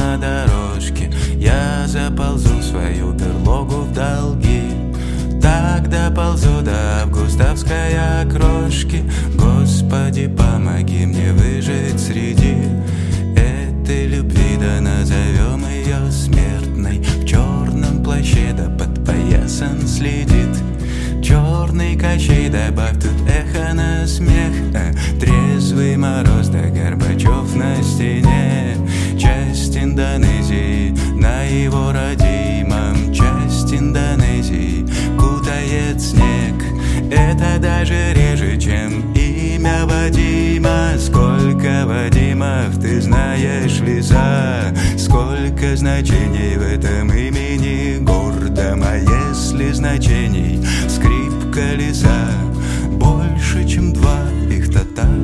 на дорожке, я заползу в свою берлогу в долги. Так доползу до августовской окрошки. Господи, помоги мне выжить среди этой любви, да назовем ее смертной. В черном плаще да под поясом следит черный Кощей, добавь тут эхо на смех. Трезвый мороз да Горбачев на стене. Часть Индонезии на его родимом, часть Индонезии кутает снег. Это даже реже, чем имя Вадима. Сколько Вадимов ты знаешь, лиса? Сколько значений в этом имени гордом? А если значений скрип колеса больше, чем два, их-то так